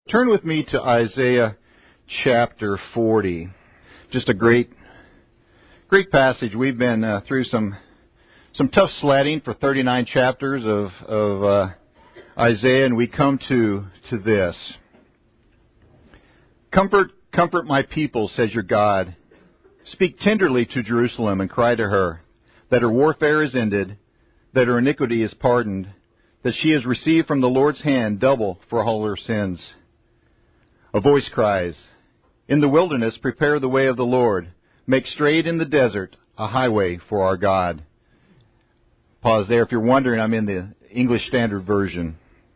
Turn with me to Isaiah chapter 40. Just a great passage. We've been through some tough sledding for 39 chapters of Isaiah, and we come to this. Comfort my people, says your God. Speak tenderly to Jerusalem and cry to her that her warfare is ended, that her iniquity is pardoned, that she has received from the Lord's hand double for all her sins. A voice cries, in the wilderness prepare the way of the Lord. Make straight in the desert a highway for our God. Pause there. If you're wondering, I'm in the English Standard Version.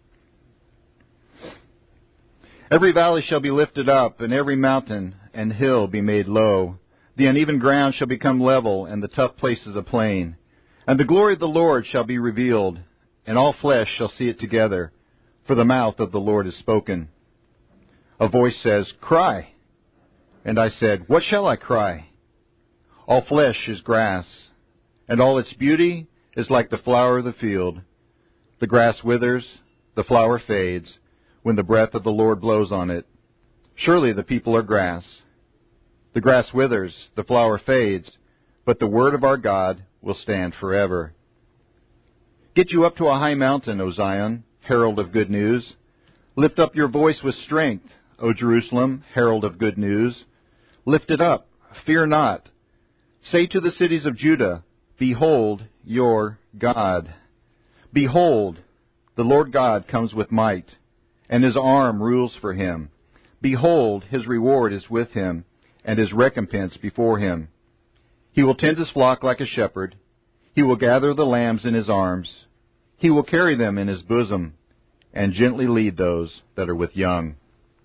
Every valley shall be lifted up, and every mountain and hill be made low. The uneven ground shall become level, and the tough places a plain. And the glory of the Lord shall be revealed, and all flesh shall see it together, for the mouth of the Lord has spoken. A voice says, cry. And I said, what shall I cry? All flesh is grass, and all its beauty is like the flower of the field. The grass withers, the flower fades, when the breath of the Lord blows on it. Surely the people are grass. The grass withers, the flower fades, but the word of our God will stand forever. Get you up to a high mountain, O Zion, herald of good news. Lift up your voice with strength, O Jerusalem, herald of good news. Lift it up, fear not. Say to the cities of Judah, behold your God. Behold, the Lord God comes with might, and his arm rules for him. Behold, his reward is with him, and his recompense before him. He will tend his flock like a shepherd. He will gather the lambs in his arms. He will carry them in his bosom, and gently lead those that are with young.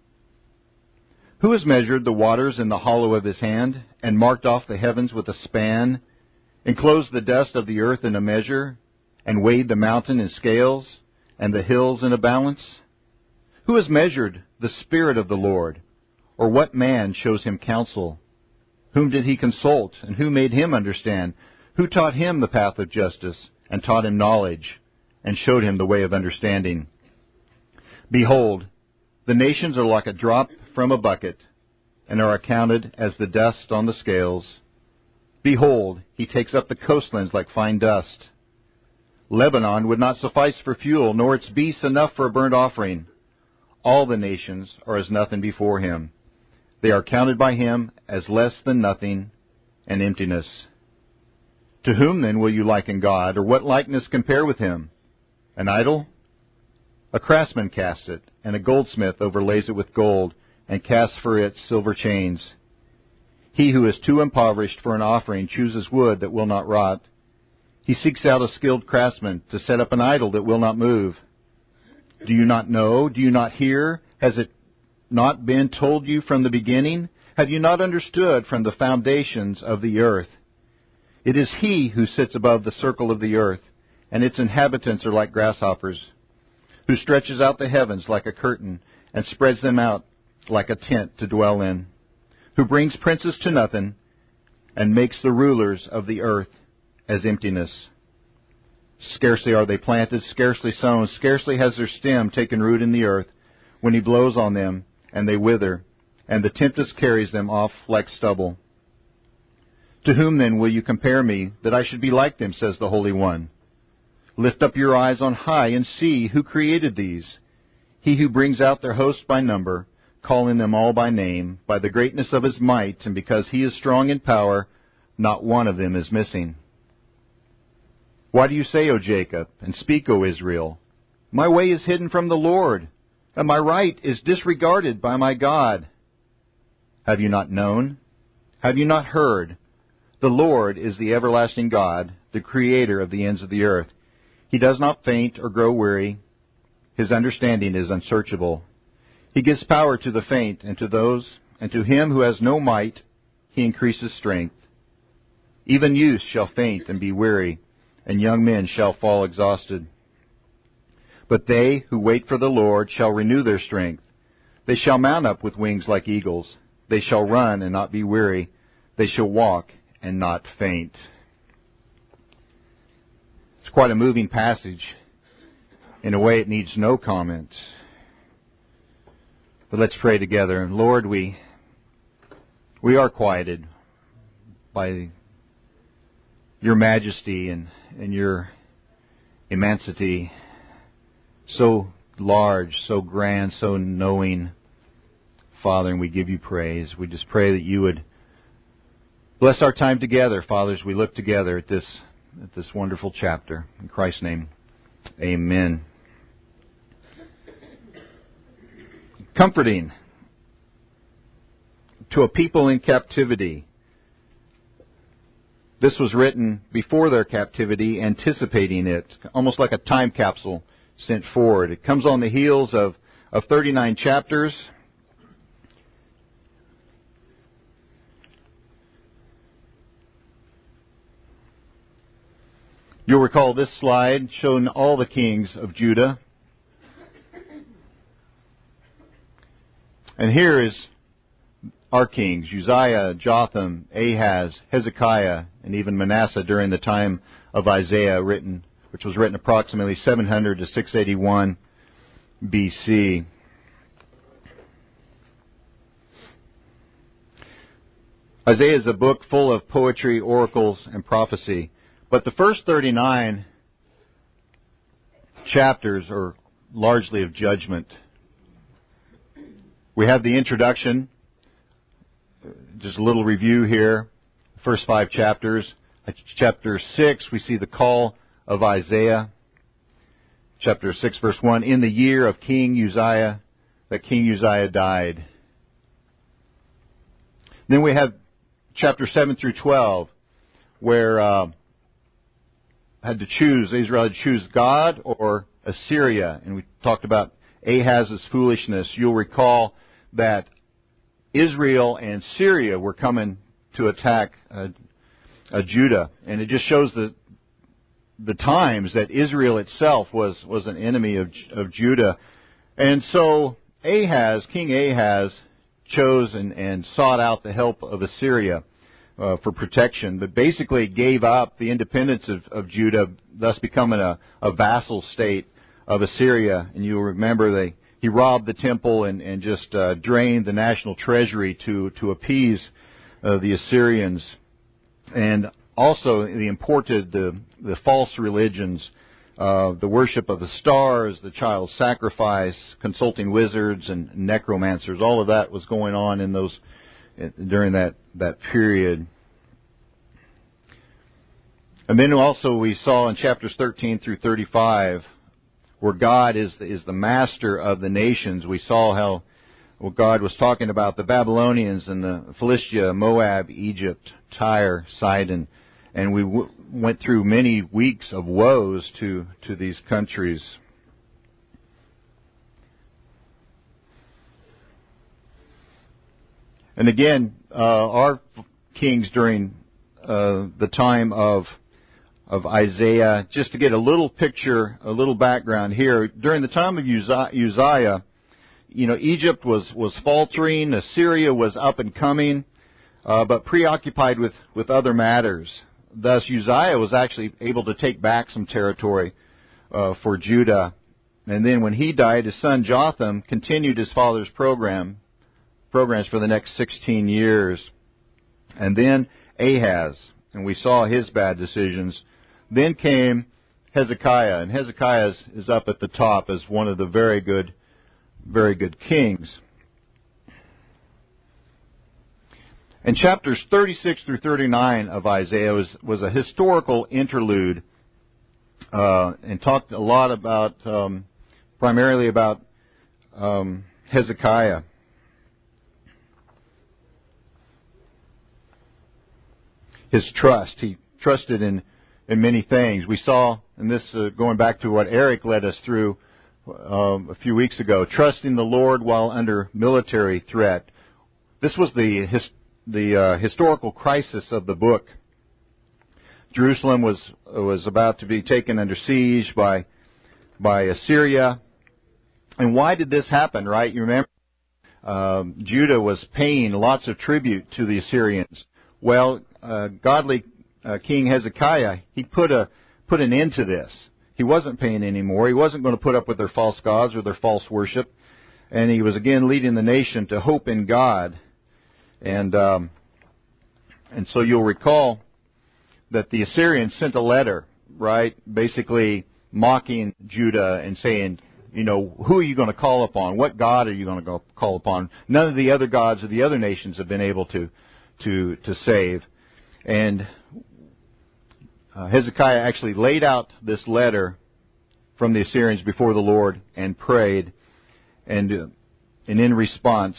Who has measured the waters in the hollow of his hand, and marked off the heavens with a span, enclosed the dust of the earth in a measure, and weighed the mountain in scales, and the hills in a balance? Who has measured the Spirit of the Lord, or what man shows him counsel? Whom did he consult, and who made him understand? Who taught him the path of justice, and taught him knowledge, and showed him the way of understanding? Behold, the nations are like a drop from a bucket, and are accounted as the dust on the scales. Behold, he takes up the coastlands like fine dust. Lebanon would not suffice for fuel, nor its beasts enough for a burnt offering. All the nations are as nothing before him. They are counted by him as less than nothing and emptiness. To whom then will you liken God, or what likeness compare with him? An idol? A craftsman casts it, and a goldsmith overlays it with gold, and casts for it silver chains. He who is too impoverished for an offering chooses wood that will not rot. He seeks out a skilled craftsman to set up an idol that will not move. Do you not know? Do you not hear? Has it not been told you from the beginning? Have you not understood from the foundations of the earth? It is he who sits above the circle of the earth, and its inhabitants are like grasshoppers, who stretches out the heavens like a curtain, and spreads them out like a tent to dwell in, who brings princes to nothing, and makes the rulers of the earth as emptiness. Scarcely are they planted, scarcely sown, scarcely has their stem taken root in the earth, when he blows on them, and they wither, and the tempest carries them off like stubble. To whom then will you compare me, that I should be like them, says the Holy One? Lift up your eyes on high, and see who created these. He who brings out their host by number, calling them all by name, by the greatness of his might, and because he is strong in power, not one of them is missing. Why do you say, O Jacob, and speak, O Israel? My way is hidden from the Lord, and my right is disregarded by my God. Have you not known? Have you not heard? The Lord is the everlasting God, the Creator of the ends of the earth. He does not faint or grow weary. His understanding is unsearchable. He gives power to the faint, and to him who has no might, he increases strength. Even youth shall faint and be weary, and young men shall fall exhausted. But they who wait for the Lord shall renew their strength. They shall mount up with wings like eagles. They shall run and not be weary. They shall walk and not faint. It's quite a moving passage. In a way, it needs no comment. But let's pray together. And Lord, we are quieted by your majesty and your immensity, so large, so grand, so knowing, Father, and we give you praise. We just pray that you would bless our time together, Father, as we look together at this wonderful chapter. In Christ's name, amen. Comforting to a people in captivity. This was written before their captivity, anticipating it, almost like a time capsule sent forward. It comes on the heels of 39 chapters. You'll recall this slide showing all the kings of Judah. And here is our kings, Uzziah, Jotham, Ahaz, Hezekiah, and even Manasseh during the time of Isaiah, which was written approximately 700 to 681 BC. Isaiah is a book full of poetry, oracles, and prophecy. But the first 39 chapters are largely of judgment. We have the introduction, just a little review here, first 5 chapters. Chapter 6, we see the call of Isaiah. Chapter 6, verse 1, in the year of King Uzziah, that King Uzziah died. Then we have chapter 7 through 12, where Israel had to choose God or Assyria. And we talked about Ahaz's foolishness. You'll recall that Israel and Syria were coming to attack Judah. And it just shows the times that Israel itself was an enemy of Judah. And so King Ahaz chose and sought out the help of Assyria for protection, but basically gave up the independence of Judah, thus becoming a vassal state of Assyria. And you'll remember he robbed the temple and just drained the national treasury to appease the Assyrians. And also he imported the false religions, the worship of the stars, the child sacrifice, consulting wizards and necromancers. All of that was going on during that period. And then also we saw in chapters 13 through 35, where God is the master of the nations. We saw how God was talking about the Babylonians and the Philistia, Moab, Egypt, Tyre, Sidon, and we went through many weeks of woes to these countries. And again, our kings during the time of Isaiah, just to get a little picture, a little background here. During the time of Uzziah, Egypt was faltering, Assyria was up and coming, but preoccupied with other matters. Thus, Uzziah was actually able to take back some territory for Judah. And then when he died, his son Jotham continued his father's programs for the next 16 years. And then Ahaz, and we saw his bad decisions. Then came Hezekiah, and Hezekiah is up at the top as one of the very good kings. And chapters 36 through 39 of Isaiah was a historical interlude, and talked a lot about, primarily about Hezekiah. His trust. He trusted in many things. We saw, and this going back to what Eric led us through a few weeks ago, trusting the Lord while under military threat. This was the historical crisis of the book. Jerusalem was about to be taken under siege by Assyria. And why did this happen, right? You remember Judah was paying lots of tribute to the Assyrians. Well, godly King Hezekiah, he put an end to this. He wasn't paying anymore. He wasn't going to put up with their false gods or their false worship. and he was again leading the nation to hope in God. And so you'll recall that the Assyrians sent a letter, right, basically mocking Judah and saying, you know, who are you going to call upon? What God are you going to call upon? None of the other gods of the other nations have been able to save. And Hezekiah actually laid out this letter from the Assyrians before the Lord and prayed. And in response,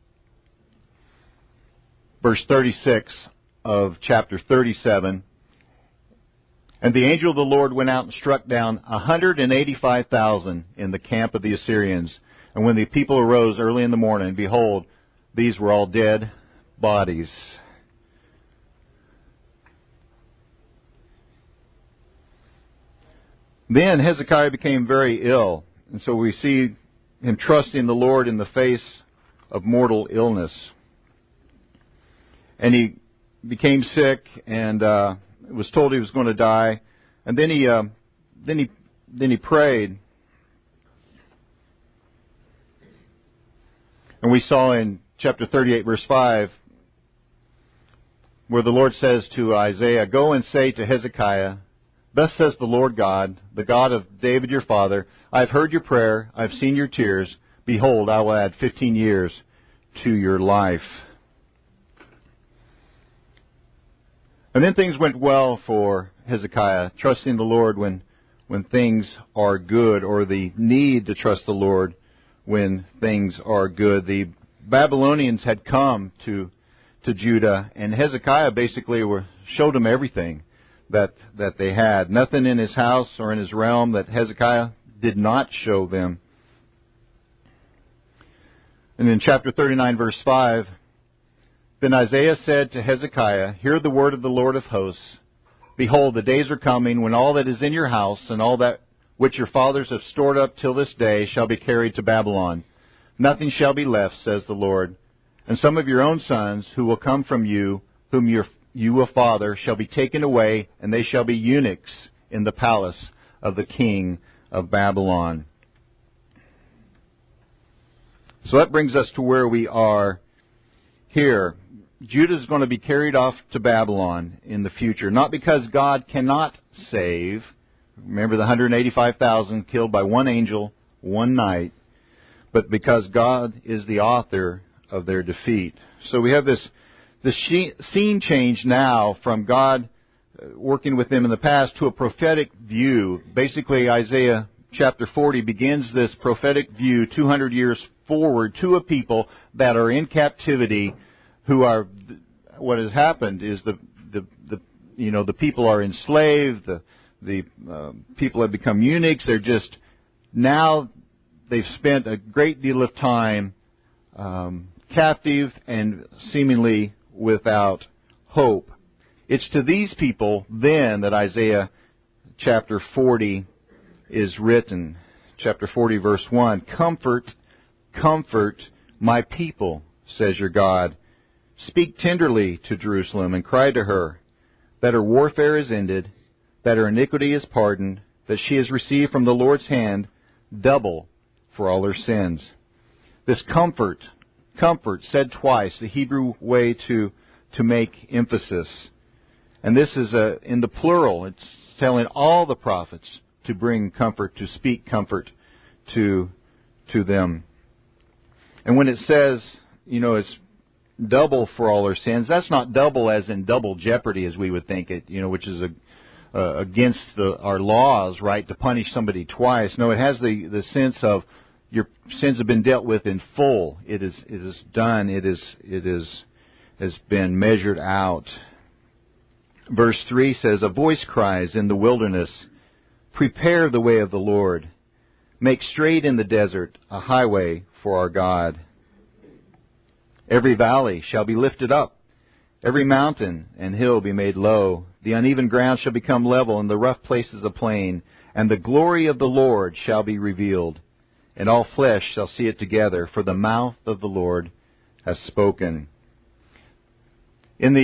verse 36 of chapter 37, and the angel of the Lord went out and struck down 185,000 in the camp of the Assyrians. And when the people arose early in the morning, behold, these were all dead bodies. Then Hezekiah became very ill, and so we see him trusting the Lord in the face of mortal illness. And he became sick and was told he was going to die. And then he prayed. And we saw in chapter 38, verse 5, where the Lord says to Isaiah, "Go and say to Hezekiah, thus says the Lord God, the God of David your father, I have heard your prayer, I have seen your tears. Behold, I will add 15 years to your life." And then things went well for Hezekiah, trusting the Lord when things are good, or the need to trust the Lord when things are good. The Babylonians had come to Judah, and Hezekiah basically showed them everything that they had. Nothing in his house or in his realm that Hezekiah did not show them. And in chapter 39, verse 5, then Isaiah said to Hezekiah, "Hear the word of the Lord of hosts. Behold, the days are coming when all that is in your house and all that which your fathers have stored up till this day shall be carried to Babylon. Nothing shall be left, says the Lord. And some of your own sons who will come from you, whom you will father, shall be taken away, and they shall be eunuchs in the palace of the king of Babylon." So that brings us to where we are here. Judah is going to be carried off to Babylon in the future, not because God cannot save. Remember the 185,000 killed by one angel, one night, but because God is the author of their defeat. So we have this scene change now from God working with them in the past to a prophetic view. Basically, Isaiah chapter 40 begins this prophetic view 200 years forward to a people that are in captivity, who are, what has happened is the people are enslaved, the people have become eunuchs. They're just, now they've spent a great deal of time captive and seemingly without hope. It's to these people then that Isaiah chapter 40 is written. Chapter 40, verse 1, "Comfort, comfort my people, says your God. Speak tenderly to Jerusalem and cry to her that her warfare is ended, that her iniquity is pardoned, that she has received from the Lord's hand double for all her sins." This comfort said twice, the Hebrew way to make emphasis. And this is in the plural. It's telling all the prophets to bring comfort, to speak comfort to them. And when it says, it's double for all our sins, that's not double as in double jeopardy as we would think it, which is against our laws, right, to punish somebody twice. No, it has the sense of your sins have been dealt with in full. It is done. It has been measured out. Verse 3 says, "A voice cries in the wilderness, prepare the way of the Lord. Make straight in the desert a highway for our God. Every valley shall be lifted up, every mountain and hill be made low. The uneven ground shall become level, and the rough places a plain. And the glory of the Lord shall be revealed, and all flesh shall see it together, for the mouth of the Lord has spoken." In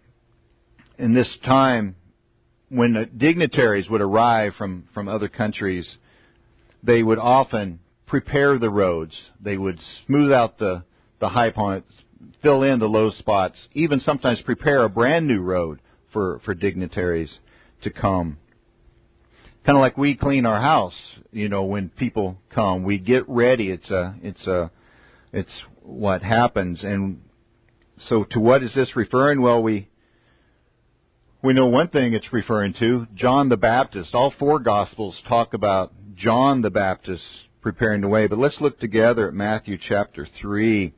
this time, when dignitaries would arrive from other countries, they would often prepare the roads. They would smooth out the high points, fill in the low spots, even sometimes prepare a brand new road for dignitaries to come. Kind of like we clean our house, when people come, we get ready. It's what happens. And so to what is this referring? Well, we know one thing it's referring to, John the Baptist. All four Gospels talk about John the Baptist preparing the way. But let's look together at Matthew chapter 3.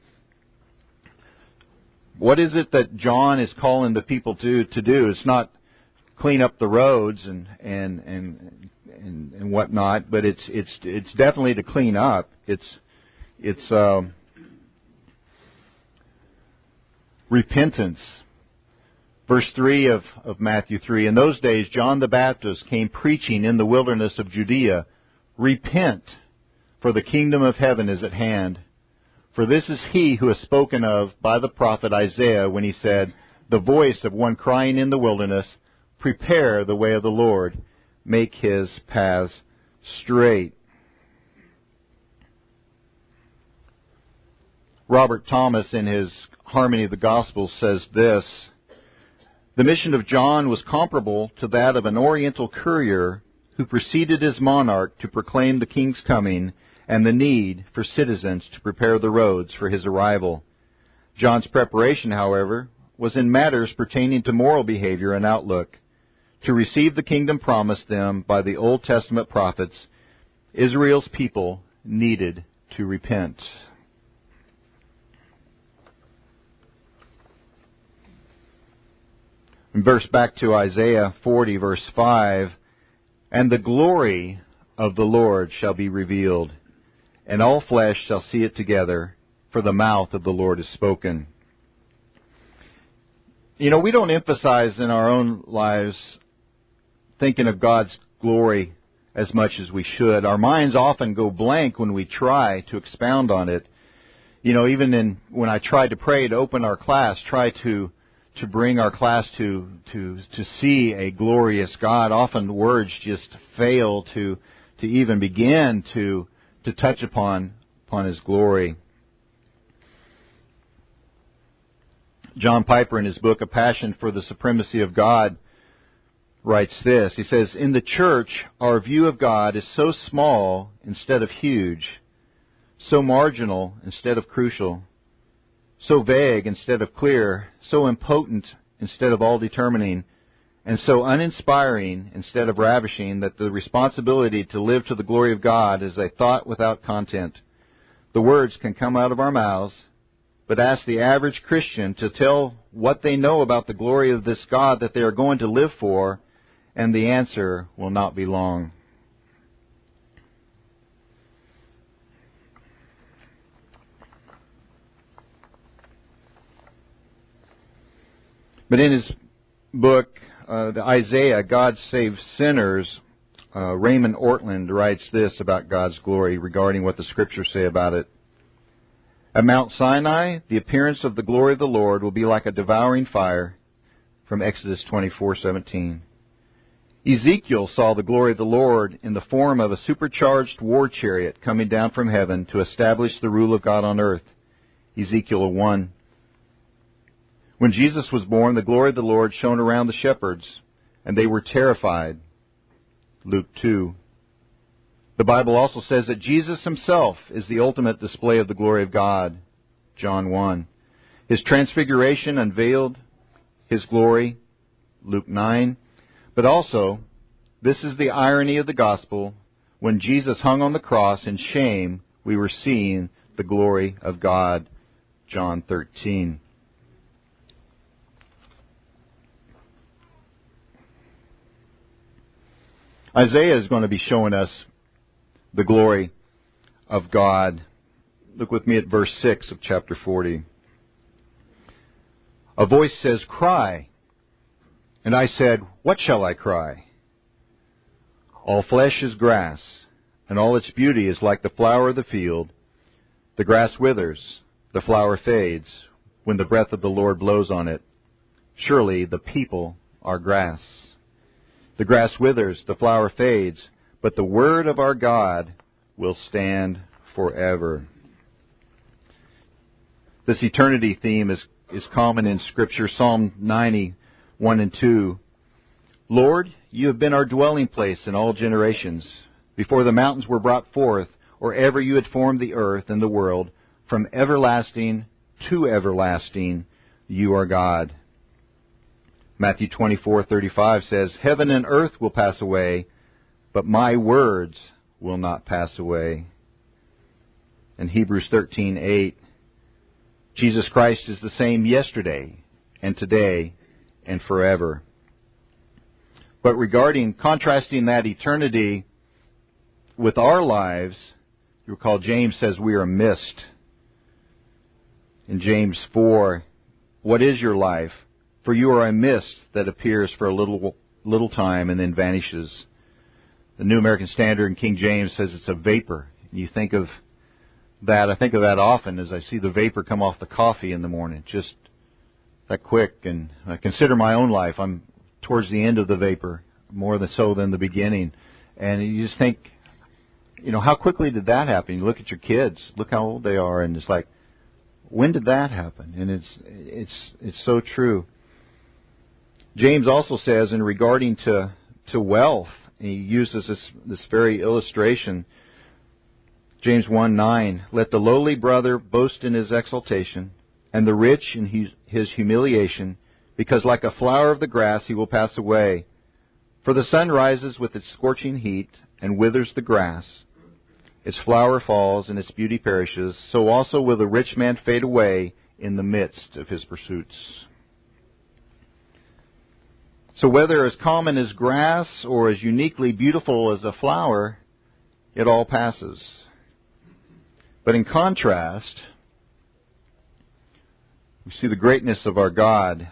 What is it that John is calling the people to do? It's not clean up the roads and whatnot, but it's definitely to clean up. It's repentance. Verse 3 of Matthew 3, in those days John the Baptist came preaching in the wilderness of Judea, repent, for the kingdom of heaven is at hand. For this is he who is spoken of by the prophet Isaiah when he said, the voice of one crying in the wilderness, prepare the way of the Lord, make his paths straight. Robert Thomas, in his Harmony of the Gospels, says this, the mission of John was comparable to that of an oriental courier who preceded his monarch to proclaim the king's coming and the need for citizens to prepare the roads for his arrival. John's preparation, however, was in matters pertaining to moral behavior and outlook. To receive the kingdom promised them by the Old Testament prophets, Israel's people needed to repent. And back to Isaiah 40, verse 5, and the glory of the Lord shall be revealed, and all flesh shall see it together, for the mouth of the Lord has spoken. We don't emphasize in our own lives thinking of God's glory as much as we should. Our minds often go blank when we try to expound on it. Even when I tried to pray to open our class, try to bring our class to see a glorious God, often words just fail to even begin to touch upon His glory. John Piper, in his book, A Passion for the Supremacy of God, writes this. He says, in the church, our view of God is so small instead of huge, so marginal instead of crucial, so vague instead of clear, so impotent instead of all-determining, and so uninspiring instead of ravishing that the responsibility to live to the glory of God is a thought without content. The words can come out of our mouths, but ask the average Christian to tell what they know about the glory of this God that they are going to live for, and the answer will not be long. But in his book, the Isaiah, God Saves Sinners, Raymond Ortland writes this about God's glory regarding what the Scriptures say about it. At Mount Sinai, the appearance of the glory of the Lord will be like a devouring fire, from Exodus 24:17. Ezekiel saw the glory of the Lord in the form of a supercharged war chariot coming down from heaven to establish the rule of God on earth, Ezekiel 1. When Jesus was born, the glory of the Lord shone around the shepherds, and they were terrified, Luke 2. The Bible also says that Jesus himself is the ultimate display of the glory of God, John 1. His transfiguration unveiled his glory, Luke 9. But also, this is the irony of the gospel, when Jesus hung on the cross in shame, we were seeing the glory of God, John 13. Isaiah is going to be showing us the glory of God. Look with me at verse 6 of chapter 40. A voice says, cry. And I said, what shall I cry? All flesh is grass, and all its beauty is like the flower of the field. The grass withers, the flower fades, when the breath of the Lord blows on it. Surely the people are grass. The grass withers, the flower fades, but the word of our God will stand forever. This eternity theme is common in Scripture. Psalm 90, 1 and 2. Lord, you have been our dwelling place in all generations. Before the mountains were brought forth, or ever you had formed the earth and the world, from everlasting to everlasting, you are God. Matthew 24:35 says, Heaven and earth will pass away, but my words will not pass away. And Hebrews 13:8, Jesus Christ is the same yesterday and today and forever. But contrasting that eternity with our lives, you recall James says we are a mist. In James 4, what is your life? For you are a mist that appears for a little time and then vanishes. The New American Standard in King James says it's a vapor. You think of that, I think of that often as I see the vapor come off the coffee in the morning, just that quick. And I consider my own life. I'm towards the end of the vapor, more than the beginning. And you just think, how quickly did that happen? You look at your kids, look how old they are, and it's like, when did that happen? And it's so true. James also says, in regarding to wealth, he uses this very illustration. James 1:9, let the lowly brother boast in his exaltation, and the rich in his humiliation, because like a flower of the grass he will pass away. For the sun rises with its scorching heat, and withers the grass. Its flower falls, and its beauty perishes. So also will the rich man fade away in the midst of his pursuits. So whether as common as grass or as uniquely beautiful as a flower, it all passes. But in contrast, we see the greatness of our God.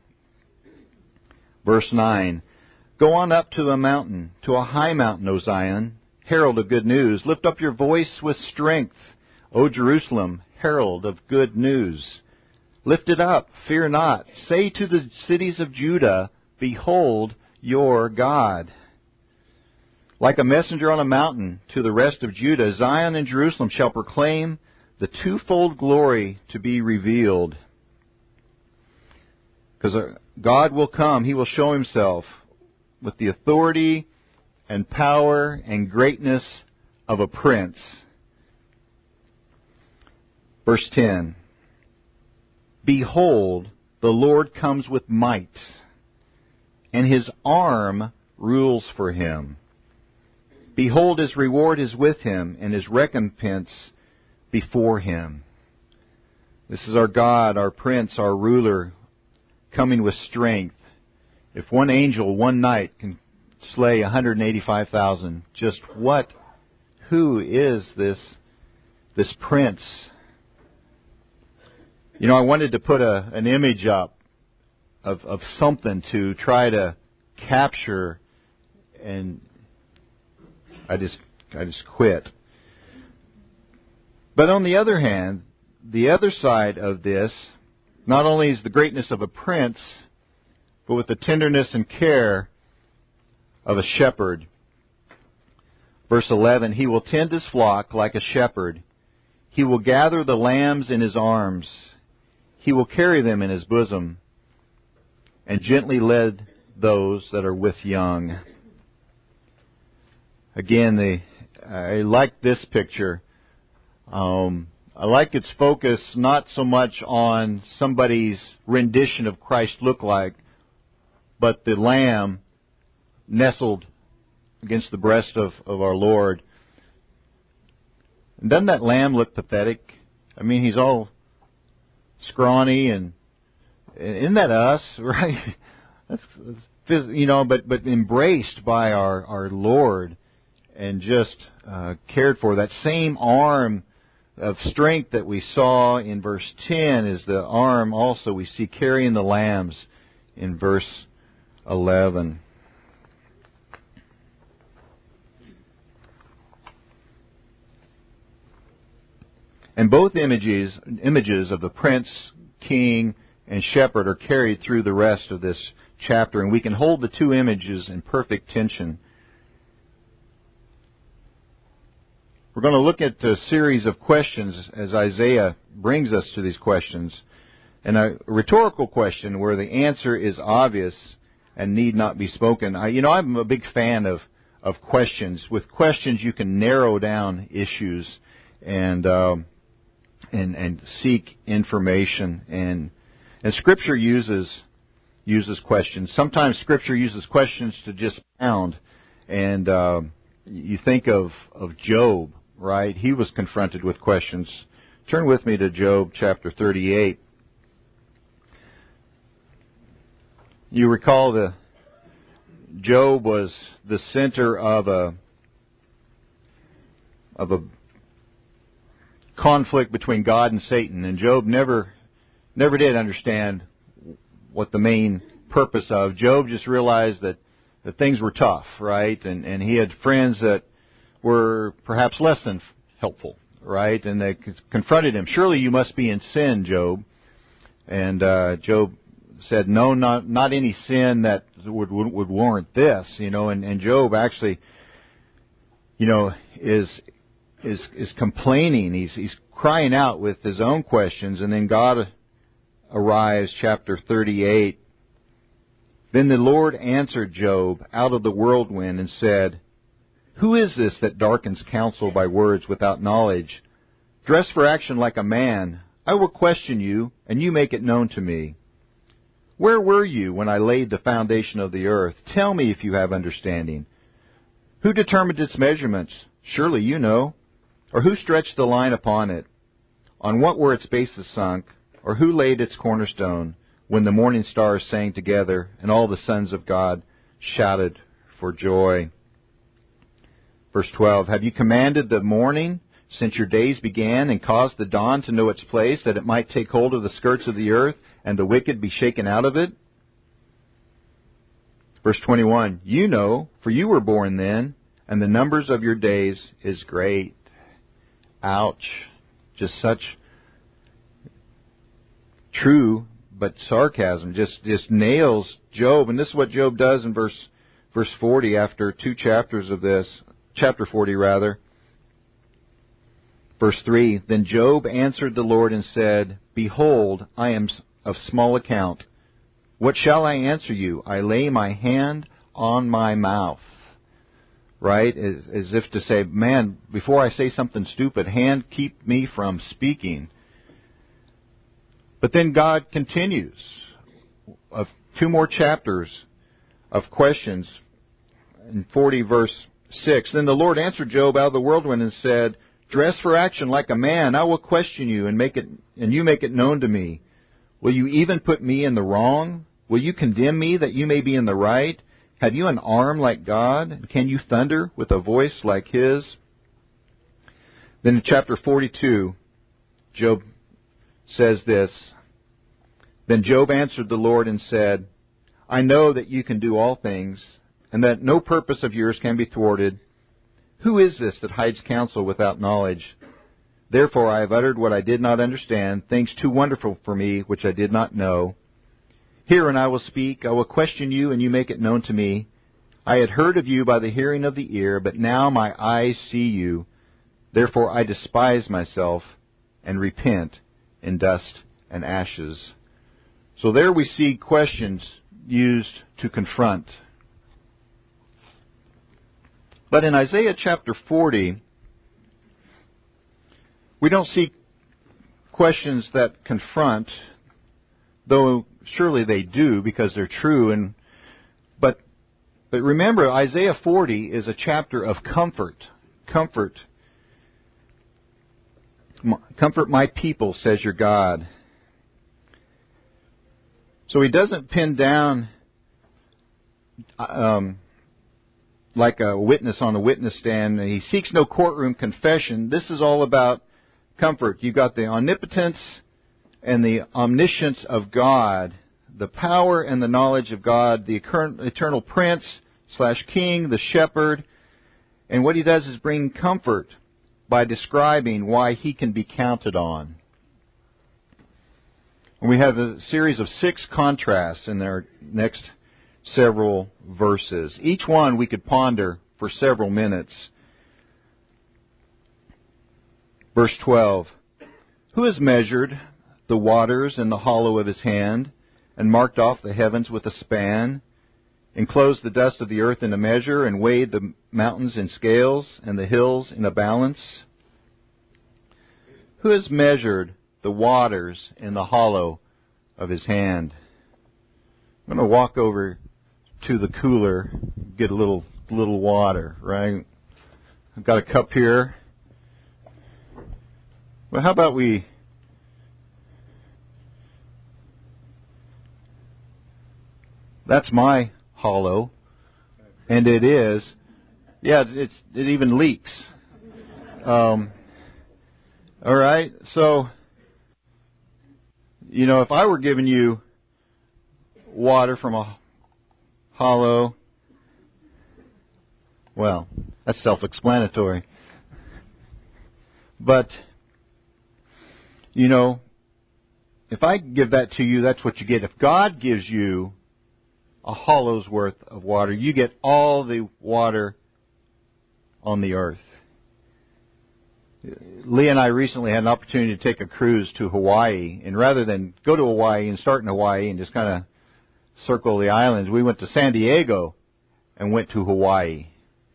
Verse 9, go on up to a mountain, to a high mountain, O Zion, herald of good news. Lift up your voice with strength, O Jerusalem, herald of good news. Lift it up, fear not. Say to the cities of Judah, behold your God. Like a messenger on a mountain to the rest of Judah, Zion and Jerusalem shall proclaim the twofold glory to be revealed. Because God will come, He will show Himself with the authority and power and greatness of a prince. Verse 10, behold, the Lord comes with might, and His arm rules for Him. Behold, His reward is with Him, and His recompense before Him. This is our God, our Prince, our ruler, coming with strength. If one angel one night can slay 185,000, just who is this Prince? I wanted to put an image up of something to try to capture, and I just quit. But on the other hand, the other side of this, not only is the greatness of a prince, but with the tenderness and care of a shepherd. Verse 11, he will tend his flock like a shepherd. He will gather the lambs in his arms. He will carry them in his bosom, and gently lead those that are with young. Again, I like this picture. I like its focus not so much on somebody's rendition of Christ look like, but the lamb nestled against the breast of our Lord. And doesn't that lamb look pathetic? I mean, he's all scrawny, and isn't that us, right? That's but embraced by our Lord and just cared for. That same arm of strength that we saw in verse 10 is the arm also we see carrying the lambs in verse 11. And both images of the prince, king, and shepherd are carried through the rest of this chapter, and we can hold the two images in perfect tension. We're going to look at a series of questions as Isaiah brings us to these questions. And a rhetorical question where the answer is obvious and need not be spoken. I'm a big fan of questions. With questions, you can narrow down issues and seek information. And Scripture uses questions. Sometimes Scripture uses questions to just pound. And you think of Job, right? He was confronted with questions. Turn with me to Job chapter 38. You recall Job was the center of a conflict between God and Satan, and Job never did understand what the main purpose of. Job just realized that things were tough, right? And he had friends that were perhaps less than helpful, right? And they confronted him. Surely you must be in sin, Job. And Job said, no, not any sin that would warrant this, and Job actually, is complaining. He's crying out with his own questions, and then God arrives, chapter 38. Then the Lord answered Job out of the whirlwind and said, who is this that darkens counsel by words without knowledge? Dress for action like a man. I will question you, and you make it known to me. Where were you when I laid the foundation of the earth? Tell me if you have understanding. Who determined its measurements? Surely you know. Or who stretched the line upon it? On what were its bases sunk? Or who laid its cornerstone when the morning stars sang together and all the sons of God shouted for joy? Verse 12, have you commanded the morning since your days began and caused the dawn to know its place, that it might take hold of the skirts of the earth and the wicked be shaken out of it? Verse 21, you know, for you were born then, and the numbers of your days is great. Ouch. Just such true, but sarcasm just nails Job. And this is what Job does in verse 40 after two chapters of this. Chapter 40, rather. Verse 3, then Job answered the Lord and said, behold, I am of small account. What shall I answer you? I lay my hand on my mouth. Right? As if to say, man, before I say something stupid, hand, keep me from speaking. But then God continues. Of two more chapters of questions. In 40, verse 6, then the Lord answered Job out of the whirlwind and said, dress for action like a man. I will question you and you make it known to me. Will you even put me in the wrong? Will you condemn me that you may be in the right? Have you an arm like God? Can you thunder with a voice like His? Then in chapter 42, Job says this, then Job answered the Lord and said, I know that you can do all things, and that no purpose of yours can be thwarted. Who is this that hides counsel without knowledge? Therefore I have uttered what I did not understand, things too wonderful for me which I did not know. Hear, and I will speak. I will question you, and you make it known to me. I had heard of you by the hearing of the ear, but now my eyes see you. Therefore I despise myself and repent in dust and ashes. So there we see questions used to confront. But in Isaiah chapter 40, we don't see questions that confront, though surely they do because they're true. But remember, Isaiah 40 is a chapter of comfort. Comfort my people, says your God. So he doesn't pin down like a witness on a witness stand. He seeks no courtroom confession. This is all about comfort. You've got the omnipotence and the omniscience of God, the power and the knowledge of God, the eternal Prince / King, the Shepherd. And what he does is bring comfort by describing why he can be counted on. And we have a series of 6 contrasts in our next several verses. Each one we could ponder for several minutes. Verse 12, who has measured the waters in the hollow of his hand, and marked off the heavens with a span, enclosed the dust of the earth in a measure, and weighed the mountains in scales, and the hills in a balance? Who has measured the waters in the hollow of his hand? I'm going to walk over to the cooler, get a little water, right? I've got a cup here. Well, how about that's my hollow, and it is, it even leaks. All right, so, if I were giving you water from a hollow, well, that's self-explanatory. But, if I give that to you, that's what you get. If God gives you a hollow's worth of water, you get all the water on the earth. Lee and I recently had an opportunity to take a cruise to Hawaii, and rather than go to Hawaii and start in Hawaii and just kind of circle the islands, we went to San Diego and went to Hawaii.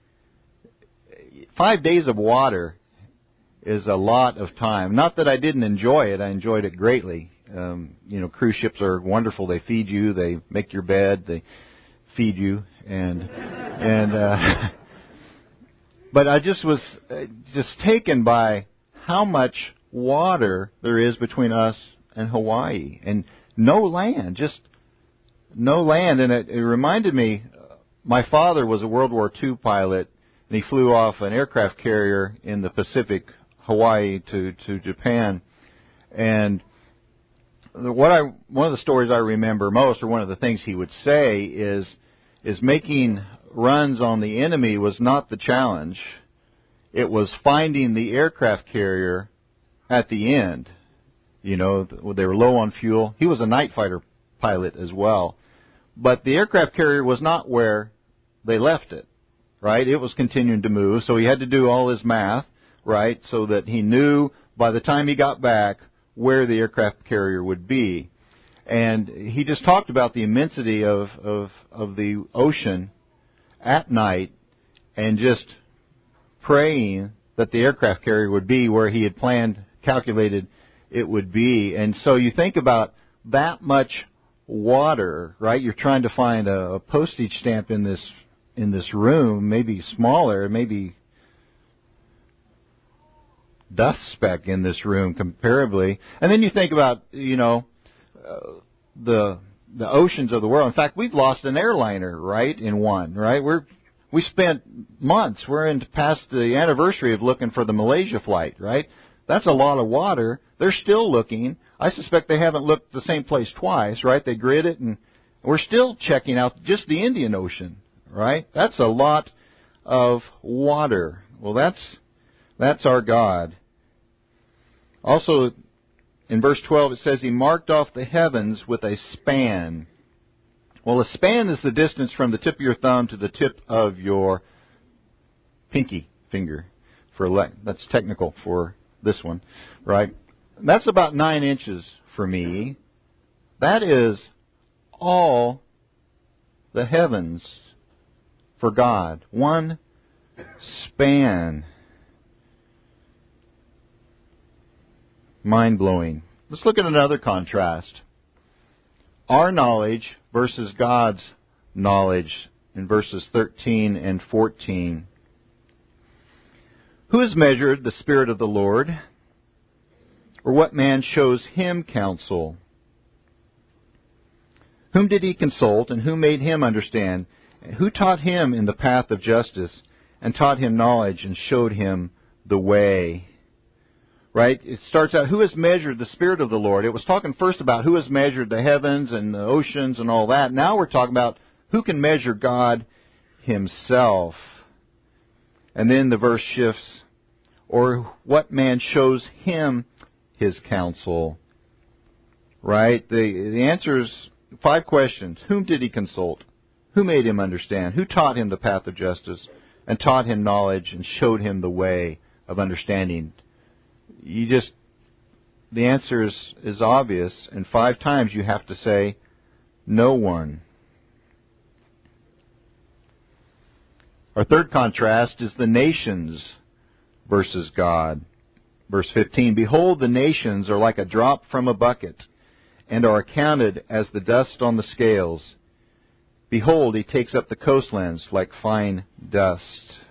5 days of water is a lot of time. Not that I didn't enjoy it. I enjoyed it greatly. Cruise ships are wonderful. They feed you. They make your bed. They feed you. But I just was taken by how much water there is between us and Hawaii. And no land, just no land. And it reminded me, my father was a World War II pilot, and he flew off an aircraft carrier in the Pacific, Hawaii to Japan. And one of the stories I remember most, or one of the things he would say, is making runs on the enemy was not the challenge. It was finding the aircraft carrier at the end. They were low on fuel. He was a night fighter pilot as well. But the aircraft carrier was not where they left it, right? It was continuing to move, so he had to do all his math, right, so that he knew by the time he got back where the aircraft carrier would be. And he just talked about the immensity of the ocean at night, and just praying that the aircraft carrier would be where he had calculated it would be. And so you think about that much water, right? You're trying to find a postage stamp in this room, maybe smaller, maybe dust speck in this room comparably. And then you think about, the oceans of the world. In fact, we've lost an airliner, right, in one, right? We spent months. We're past the anniversary of looking for the Malaysia flight, right? That's a lot of water. They're still looking. I suspect they haven't looked the same place twice, right? They grid it, and we're still checking out just the Indian Ocean, right? That's a lot of water. Well, that's our God. Also, in verse 12, it says he marked off the heavens with a span. Well, a span is the distance from the tip of your thumb to the tip of your pinky finger. That's technical for this one, right? That's about 9 inches for me. That is all the heavens for God. One span. Mind-blowing. Let's look at another contrast. Our knowledge versus God's knowledge in verses 13 and 14. Who has measured the Spirit of the Lord? Or what man shows him counsel? Whom did he consult, and who made him understand? Who taught him in the path of justice, and taught him knowledge, and showed him the way? Right? It starts out, who has measured the Spirit of the Lord? It was talking first about who has measured the heavens and the oceans and all that. Now we're talking about who can measure God himself. And then the verse shifts, or what man shows him his counsel? Right? The answer is 5 questions. Whom did he consult? Who made him understand? Who taught him the path of justice, and taught him knowledge, and showed him the way of understanding? the answer is obvious, and 5 times you have to say, no one. Our third contrast is the nations versus God. Verse 15, behold, the nations are like a drop from a bucket, and are accounted as the dust on the scales. Behold, he takes up the coastlands like fine dust.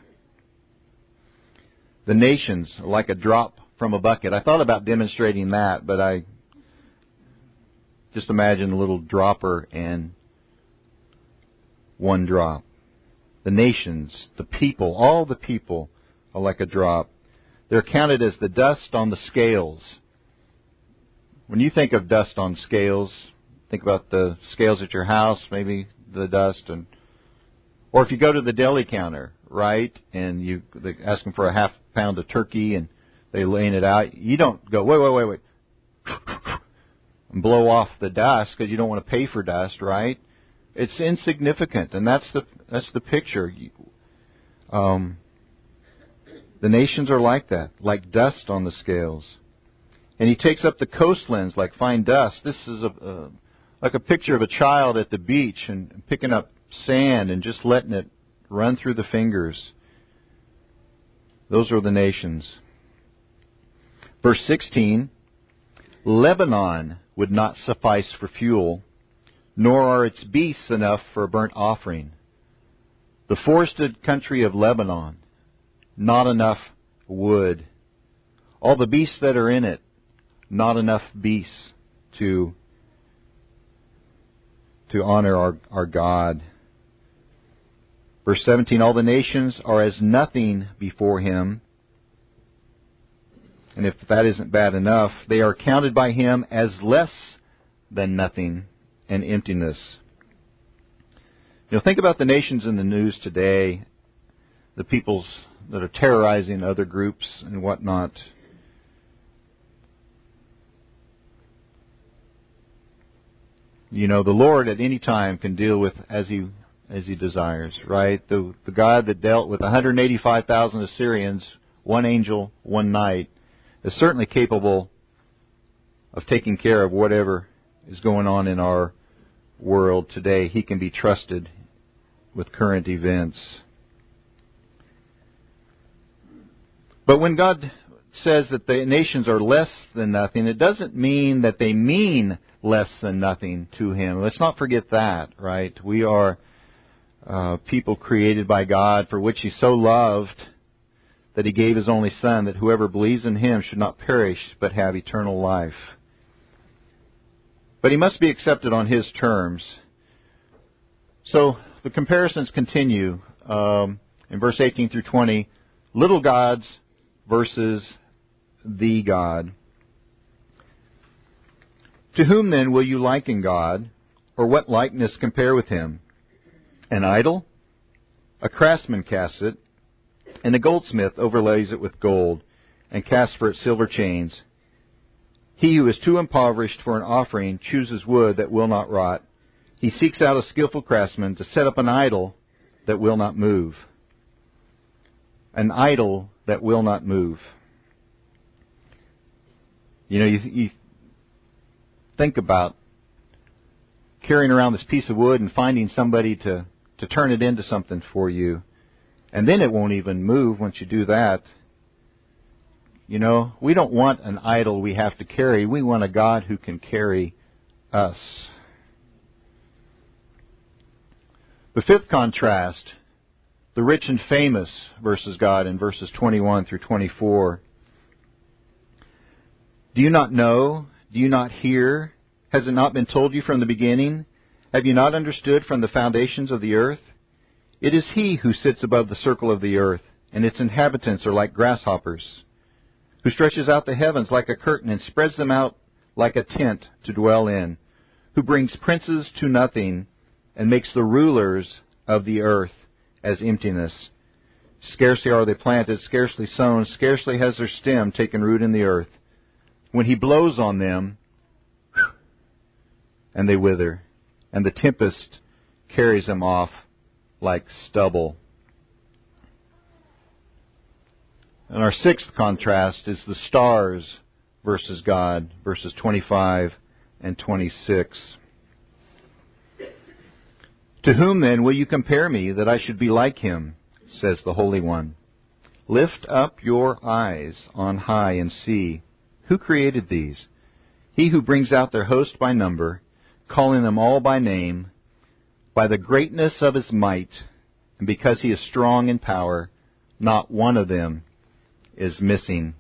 The nations are like a drop from a bucket. I thought about demonstrating that, but I just imagine a little dropper and one drop. The nations, the people, all the people are like a drop. They're counted as the dust on the scales. When you think of dust on scales, think about the scales at your house, maybe the dust, or if you go to the deli counter, right, and they're asking for a half pound of turkey and they're laying it out, you don't go, wait, and blow off the dust because you don't want to pay for dust, right? It's insignificant, and that's the picture. The nations are like that, like dust on the scales. And he takes up the coastlands like fine dust. This is like a picture of a child at the beach and picking up sand and just letting it run through the fingers. Those are the nations. Verse 16, Lebanon would not suffice for fuel, nor are its beasts enough for a burnt offering. The forested country of Lebanon, not enough wood. All the beasts that are in it, not enough beasts to honor our God. Verse 17, all the nations are as nothing before him. And if that isn't bad enough, they are counted by him as less than nothing and emptiness. Think about the nations in the news today, the peoples that are terrorizing other groups and whatnot. The Lord at any time can deal with as He desires, right? The God that dealt with 185,000 Assyrians, one angel, one night, is certainly capable of taking care of whatever is going on in our world today. He can be trusted with current events. But when God says that the nations are less than nothing, it doesn't mean that they mean less than nothing to Him. Let's not forget that, right? We are people created by God, for which He so loved that He gave His only Son, that whoever believes in Him should not perish but have eternal life. But He must be accepted on His terms. So the comparisons continue in verse 18 through 20. Little gods versus the God. To whom then will you liken God, or what likeness compare with Him? An idol? A craftsman casts it, and a goldsmith overlays it with gold, and casts for it silver chains. He who is too impoverished for an offering chooses wood that will not rot. He seeks out a skillful craftsman to set up an idol that will not move. An idol that will not move. You think about carrying around this piece of wood and finding somebody to turn it into something for you. And then it won't even move once you do that. We don't want an idol we have to carry. We want a God who can carry us. The fifth contrast, the rich and famous versus God in verses 21 through 24. Do you not know? Do you not hear? Has it not been told you from the beginning? Have you not understood from the foundations of the earth? It is He who sits above the circle of the earth, and its inhabitants are like grasshoppers, who stretches out the heavens like a curtain and spreads them out like a tent to dwell in, who brings princes to nothing and makes the rulers of the earth as emptiness. Scarcely are they planted, scarcely sown, scarcely has their stem taken root in the earth. When He blows on them, and they wither, and the tempest carries them off like stubble. And our sixth contrast is the stars versus God, verses 25 and 26. To whom then will you compare me that I should be like him, says the Holy One. Lift up your eyes on high and see, who created these? He who brings out their host by number, calling them all by name, by the greatness of his might, and because he is strong in power, not one of them is missing.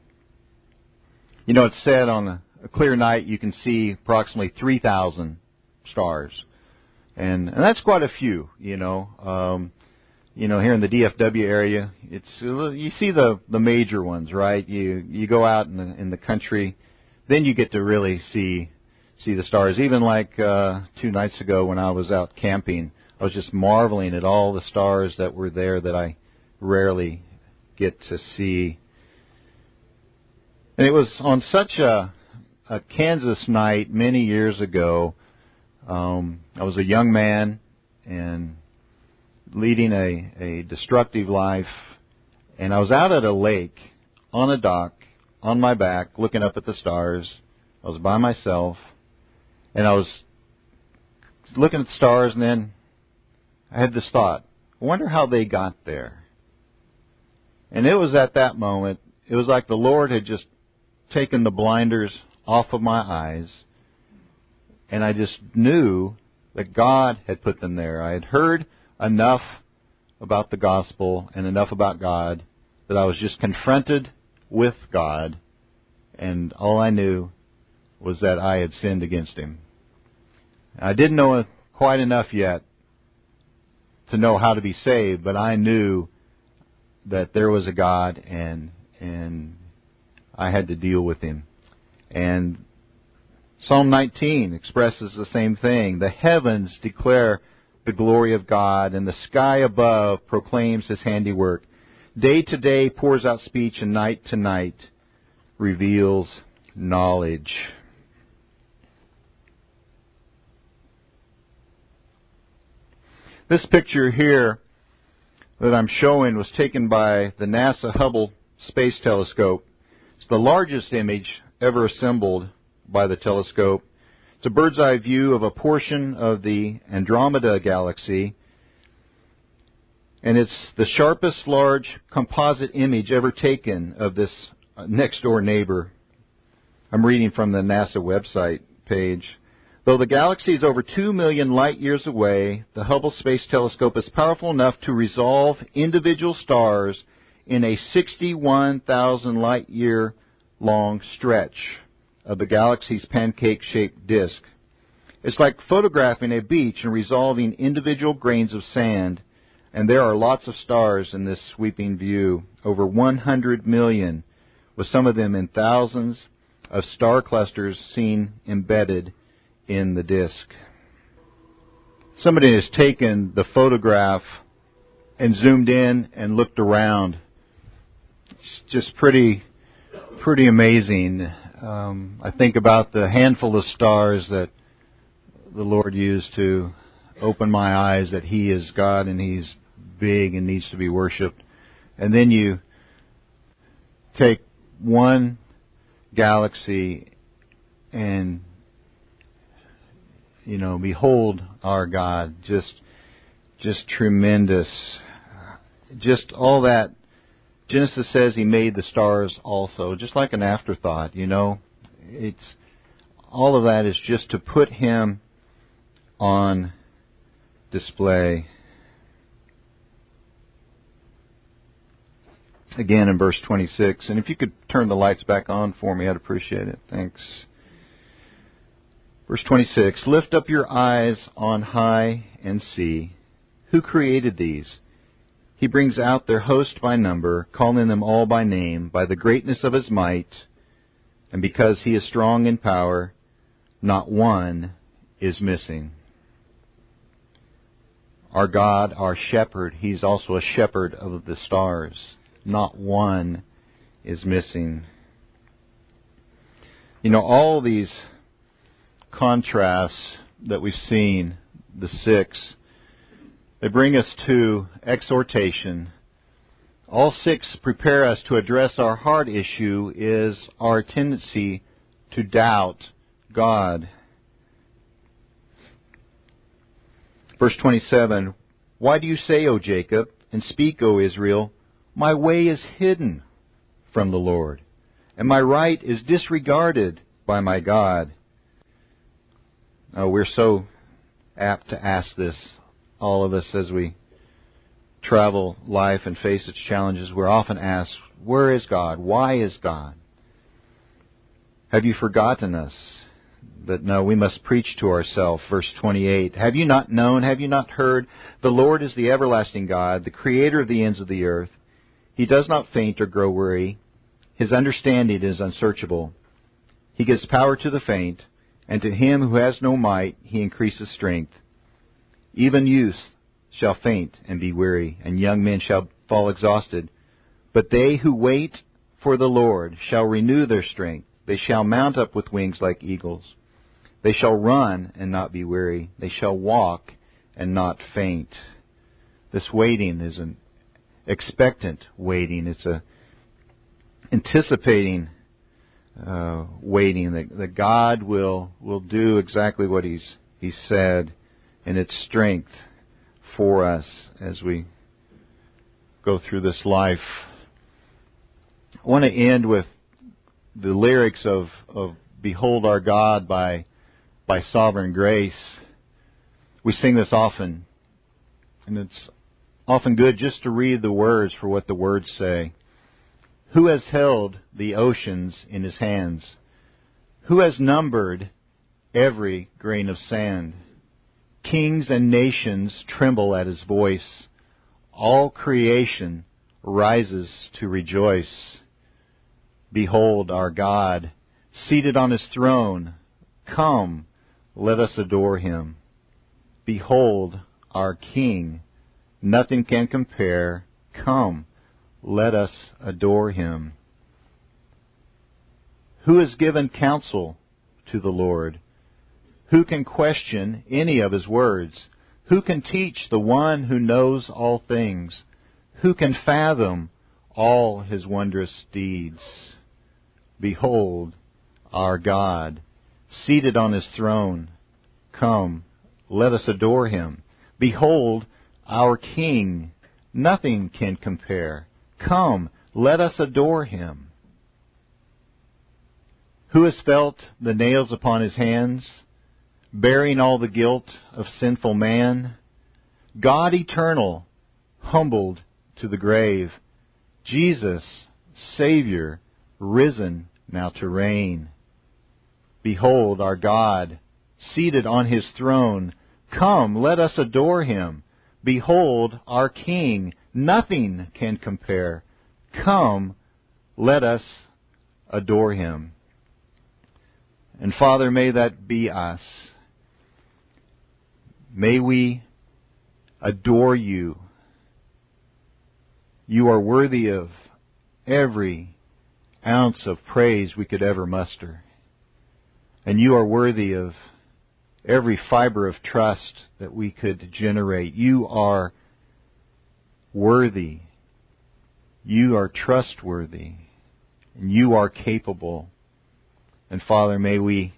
You know, it's said on a clear night you can see approximately 3,000 stars. And that's quite a few, you know. Here in the DFW area, you see the major ones, right? You go out in the country, then you get to really see the stars. Even like 2 nights ago when I was out camping, I was just marveling at all the stars that were there that I rarely get to see. And it was on such a Kansas night many years ago. I was a young man and leading a destructive life, and I was out at a lake on a dock on my back looking up at the stars. I was by myself, and I was looking at the stars, and then I had this thought, I wonder how they got there. And it was at that moment, it was like the Lord had just taken the blinders off of my eyes, and I just knew that God had put them there. I had heard enough about the gospel and enough about God that I was just confronted with God, and all I knew was that I had sinned against Him. I didn't know quite enough yet to know how to be saved, but I knew that there was a God, and I had to deal with Him. And Psalm 19 expresses the same thing. The heavens declare the glory of God, and the sky above proclaims His handiwork. Day to day pours out speech, and night to night reveals knowledge. This picture here that I'm showing was taken by the NASA Hubble Space Telescope. It's the largest image ever assembled by the telescope. It's a bird's eye view of a portion of the Andromeda galaxy, and it's the sharpest large composite image ever taken of this next door neighbor. I'm reading from the NASA website page. Though the galaxy is over 2 million light years away, the Hubble Space Telescope is powerful enough to resolve individual stars in a 61,000 light year long stretch of the galaxy's pancake-shaped disk. It's like photographing a beach and resolving individual grains of sand, and there are lots of stars in this sweeping view, over 100 million, with some of them in thousands of star clusters seen embedded in the disk. Somebody has taken the photograph and zoomed in and looked around. It's just pretty amazing. I think about the handful of stars that the Lord used to open my eyes that He is God and He's big and needs to be worshipped. And then you take one galaxy and, behold our God, just tremendous. Just all that. Genesis says He made the stars also, just like an afterthought, It's all of that is just to put Him on display. Again in verse 26, and if you could turn the lights back on for me, I'd appreciate it. Thanks. Verse 26, lift up your eyes on high and see, who created these? He brings out their host by number, calling them all by name, by the greatness of His might, and because He is strong in power, not one is missing. Our God, our shepherd, He's also a shepherd of the stars. Not one is missing. All these contrasts that we've seen, the six, they bring us to exhortation All six prepare us to address our heart issue is our tendency to doubt God. Verse 27, why do you say, O Jacob, and speak, O Israel, my way is hidden from the Lord, and my right is disregarded by my God? We're so apt to ask this, all of us, as we travel life and face its challenges. We're often asked, where is God? Why is God? Have you forgotten us? But no, we must preach to ourselves. Verse 28, have you not known, have you not heard? The Lord is the everlasting God, the creator of the ends of the earth. He does not faint or grow weary. His understanding is unsearchable. He gives power to the faint, and to him who has no might he increases strength. Even youth shall faint and be weary, and young men shall fall exhausted. But they who wait for the Lord shall renew their strength. They shall mount up with wings like eagles. They shall run and not be weary. They shall walk and not faint. This waiting is an expectant waiting. It's a anticipating waiting that God will do exactly what He's said, and its strength for us as we go through this life. I want to end with the lyrics of Behold Our God by Sovereign Grace. We sing this often, and it's often good just to read the words for what the words say. Who has held the oceans in His hands? Who has numbered every grain of sand? Kings and nations tremble at His voice. All creation rises to rejoice. Behold our God, seated on His throne. Come, let us adore Him. Behold our King, nothing can compare. Come, let us adore Him. Who has given counsel to the Lord? Who can question any of His words? Who can teach the one who knows all things? Who can fathom all His wondrous deeds? Behold our God, seated on His throne. Come, let us adore Him. Behold our King, nothing can compare. Come, let us adore Him. Who has felt the nails upon His hands, bearing all the guilt of sinful man? God eternal, humbled to the grave. Jesus, Savior, risen now to reign. Behold our God, seated on His throne. Come, let us adore Him. Behold our King, nothing can compare. Come, let us adore Him. And Father, may that be us. May we adore You. You are worthy of every ounce of praise we could ever muster. And You are worthy of every fiber of trust that we could generate. You are worthy. You are trustworthy. And You are capable. And Father, may we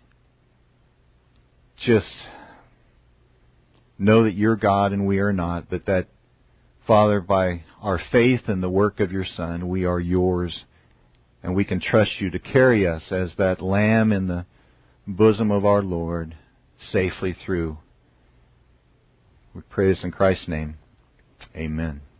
just know that You're God and we are not, but that, Father, by our faith in the work of Your Son, we are Yours. And we can trust You to carry us as that lamb in the bosom of our Lord safely through. We pray this in Christ's name. Amen.